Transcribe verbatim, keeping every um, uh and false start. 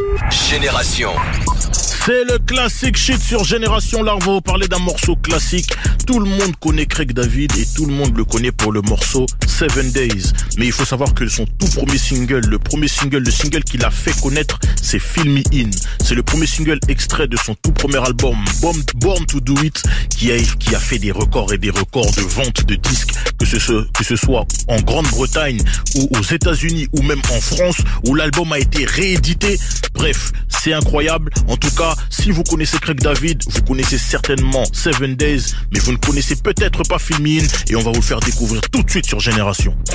Génération. C'est le classique shit sur Génération. Là, on va vous parler d'un morceau classique. Tout le monde connaît Craig David et tout le monde le connaît pour le morceau Seven Days. Mais il faut savoir que son tout premier single, le premier single, le single qu'il a fait connaître, c'est Fill Me In. C'est le premier single extrait de son tout premier album, Born to Do It, qui a, qui a fait des records et des records de vente de disques, que ce, que ce soit en Grande-Bretagne ou aux États-Unis ou même en France, où l'album a été réédité. Bref, c'est incroyable. En tout cas, si vous connaissez Craig David, vous connaissez certainement Seven Days, mais vous ne connaissez peut-être pas Fill Me In, et on va vous le faire découvrir tout de suite sur Génération.